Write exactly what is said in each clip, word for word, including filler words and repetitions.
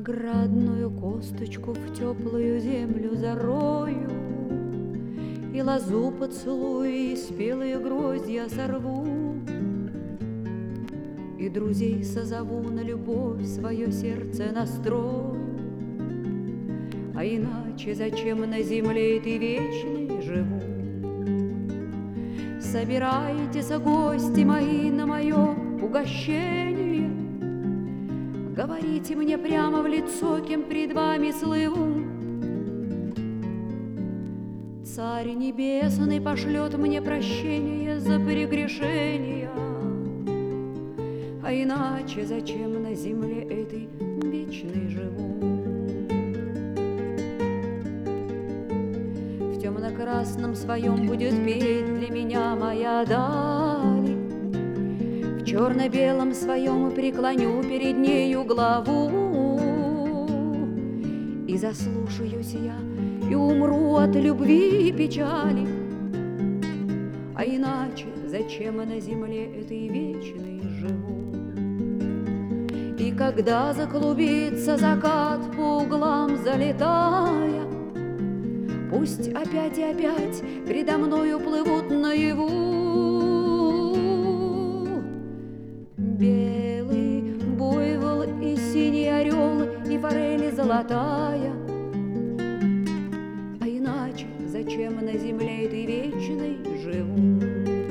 Виноградную косточку в теплую землю зарою, И лозу поцелую, и спелые гроздья сорву, И друзей созову, на любовь свое сердце настрою. А иначе зачем на земле ты вечной живу? Собирайтесь, гости мои, на мое угощение, говорите мне прямо в лицо, кем пред вами слыву. Царь небесный пошлет мне прощение за прегрешения, а иначе зачем на земле этой вечной живу? В темно-красном своем будет петь для меня моя даль, в черно-белом своем преклоню перед нею главу, и заслушаюсь я, и умру от любви и печали, а иначе зачем на земле этой вечной живу? И когда заклубится закат по углам залетая, пусть опять и опять предо мною плывут наяву белый буйвол и синий орел и форель золотая, а иначе зачем на земле этой вечной живу?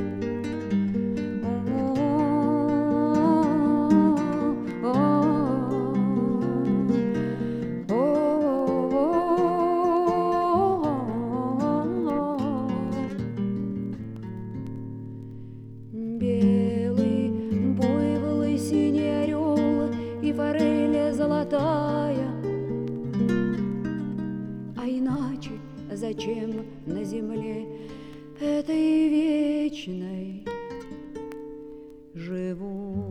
Белый буйвол и синий орел и форель золотая, а иначе зачем на земле этой вечной живу?